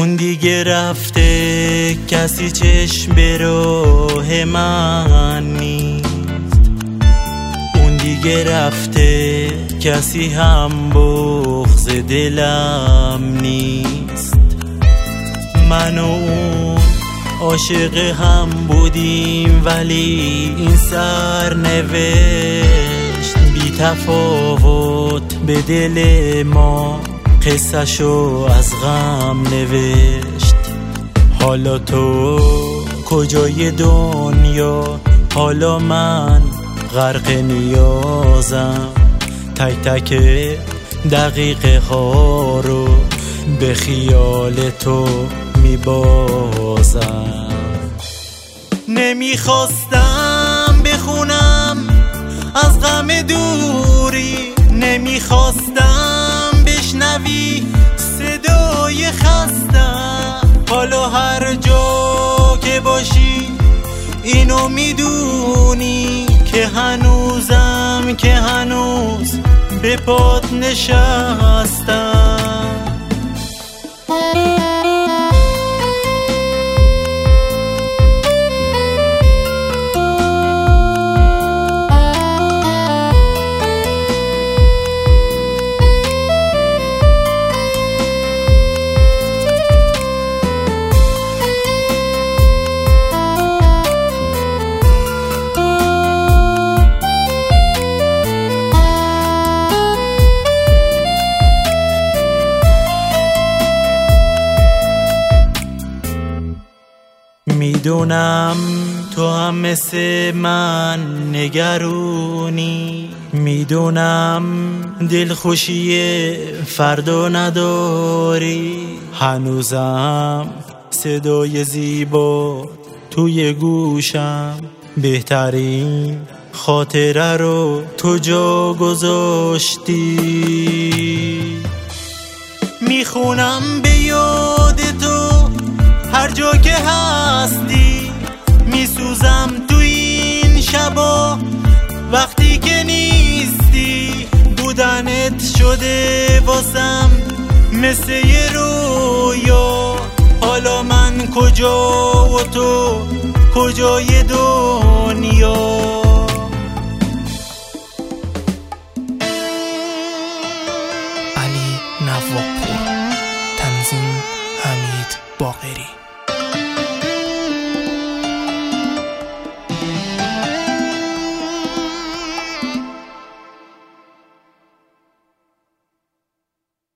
اون دیگه رفته، کسی چشم به راه من نیست. اون دیگه رفته، کسی هم بغض دلم نیست. من و اون عاشق هم بودیم، ولی این سرنوشت بی تفاوت به دل ما قصه‌شو از غم نوشت. حالا تو کجای دنیا، حالا من غرق نیازم. تک تک دقیقه ها رو به خیال تو میبازم. نمیخواستم بخونم از غم دوری، نمیخواستم بشنوی صدای خستم. حالا هر جا که باشی اینو میدونی که هنوزم که هنوز به پات نشستم. میدونم تو هم مثل من نگرونی، میدونم دلخوشی فردا نداری. هنوزم صدای زیبا توی گوشم، بهترین خاطره رو تو جا گذاشتی. میخونم به یاد تو هر جا که هستی، میسوزم تو این شبا وقتی که نیستی. بودنت شده واسم مثل یه رویا، حالا من کجا و تو کجای دنیا. علی نوابپور، تنظیم حمید باقری.